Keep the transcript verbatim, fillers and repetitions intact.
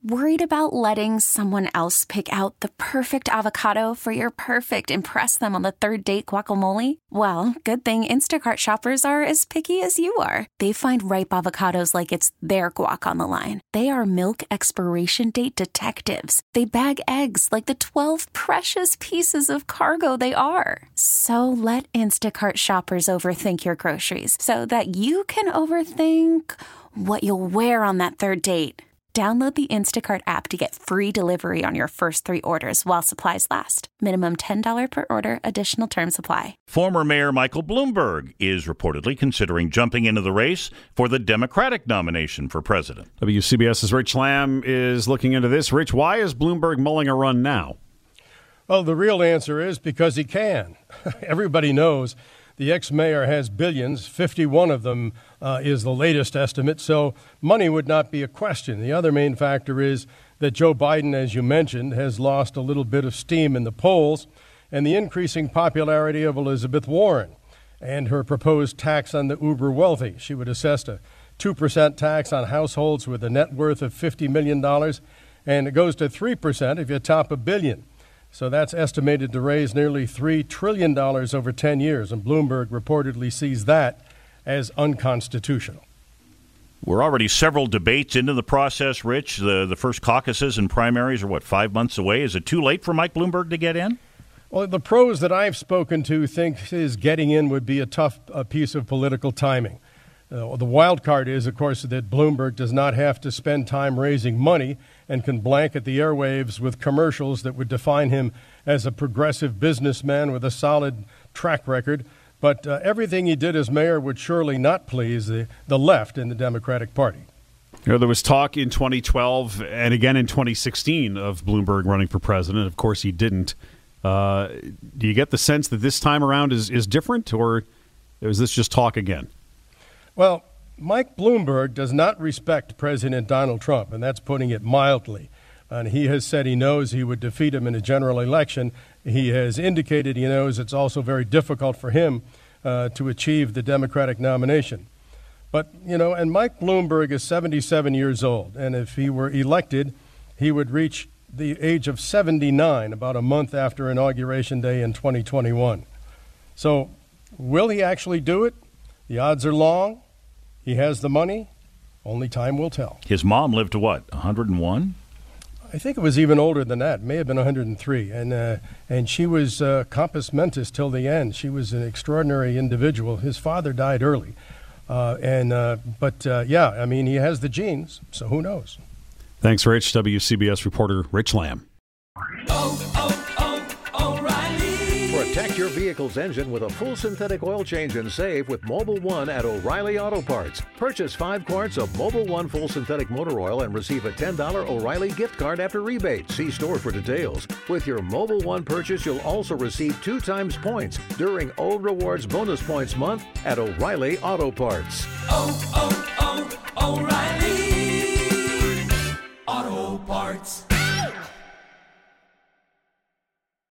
Worried about letting someone else pick out the perfect avocado for your perfect impress them on the third date guacamole? Well, good thing Instacart shoppers are as picky as you are. They find ripe avocados like it's their guac on the line. They are milk expiration date detectives. They bag eggs like the twelve precious pieces of cargo they are. So let Instacart shoppers overthink your groceries so that you can overthink what you'll wear on that third date. Download the Instacart app to get free delivery on your first three orders while supplies last. Minimum ten dollars per order. Additional terms apply. Former Mayor Michael Bloomberg is reportedly considering jumping into the race for the Democratic nomination for president. WCBS's Rich Lamb is looking into this. Rich, why is Bloomberg mulling a run now? Well, the real answer is because he can. Everybody knows the ex-mayor has billions. fifty-one of them uh, is the latest estimate, so money would not be a question. The other main factor is that Joe Biden, as you mentioned, has lost a little bit of steam in the polls, and the increasing popularity of Elizabeth Warren and her proposed tax on the uber wealthy. She would assess a two percent tax on households with a net worth of fifty million dollars, and it goes to three percent if you top a billion. So that's estimated to raise nearly three trillion dollars over ten years, and Bloomberg reportedly sees that as unconstitutional. We're already several debates into the process, Rich. The, the first caucuses and primaries are, what, five months away? Is it too late for Mike Bloomberg to get in? Well, the pros that I've spoken to think his getting in would be a tough uh, piece of political timing. Uh, the wild card is, of course, that Bloomberg does not have to spend time raising money and can blanket the airwaves with commercials that would define him as a progressive businessman with a solid track record. But uh, everything he did as mayor would surely not please the, the left in the Democratic Party. You know, there was talk in twenty twelve and again in twenty sixteen of Bloomberg running for president. Of course, he didn't. Uh, do you get the sense that this time around is, is different, or is this just talk again? Well, Mike Bloomberg does not respect President Donald Trump, and that's putting it mildly. And he has said he knows he would defeat him in a general election. He has indicated he knows it's also very difficult for him uh, to achieve the Democratic nomination. But, you know, and Mike Bloomberg is seventy-seven years old, and if he were elected, he would reach the age of seventy-nine about a month after Inauguration Day in twenty twenty-one. So will he actually do it? The odds are long. He has the money. Only time will tell. His mom lived to what, one hundred and one? I think it was even older than that. It may have been one hundred and three. And uh, and she was uh, compos mentis till the end. She was an extraordinary individual. His father died early. Uh, and uh, But, uh, yeah, I mean, he has the genes, so who knows? Thanks, Rich. W C B S reporter Rich Lamb. Oh, oh, oh, O'Reilly. Protect your vehicle's engine with a full synthetic oil change and save with Mobil one at O'Reilly Auto Parts. Purchase five quarts of Mobil one full synthetic motor oil and receive a ten dollars O'Reilly gift card after rebate. See store for details. With your Mobil one purchase, you'll also receive two times points during O Rewards Bonus Points Month at O'Reilly Auto Parts. Oh, oh, oh, O'Reilly